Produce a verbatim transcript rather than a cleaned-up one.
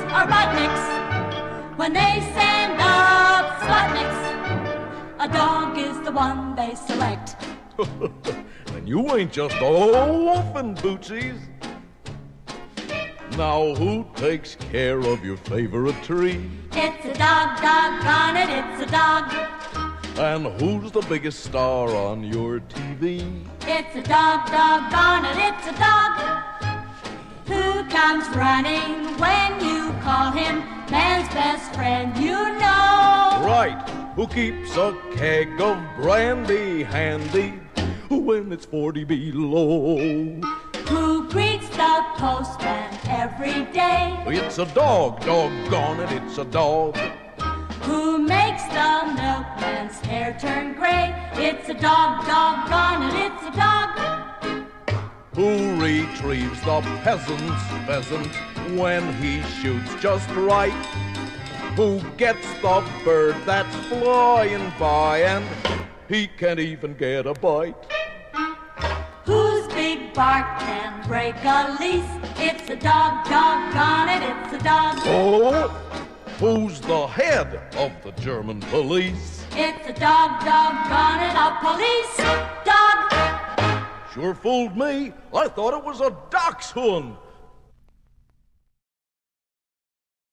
are Rudnicks. When they send up Sputniks, a dog is the one they select. And you ain't just orphan bootsies. Now who takes care of your favorite tree? It's a dog, doggone it, it's a dog. And who's the biggest star on your T V? It's a dog, doggone it, it's a dog. Who comes running when you call him man's best friend, you know? Right, who keeps a keg of brandy handy when it's forty below? Who greets the postman every day? It's a dog, doggone it, it's a dog. Who makes the milkman's hair turn gray? It's a dog, doggone it, it's a dog. Who retrieves the peasant's pheasant when he shoots just right? Who gets the bird that's flying by and he can't even get a bite? Whose big bark can break a lease? It's a dog, doggone it, it's a dog. Oh, who's the head of the German police? It's a dog, doggone it, a police dog. Sure fooled me. I thought it was a dachshund.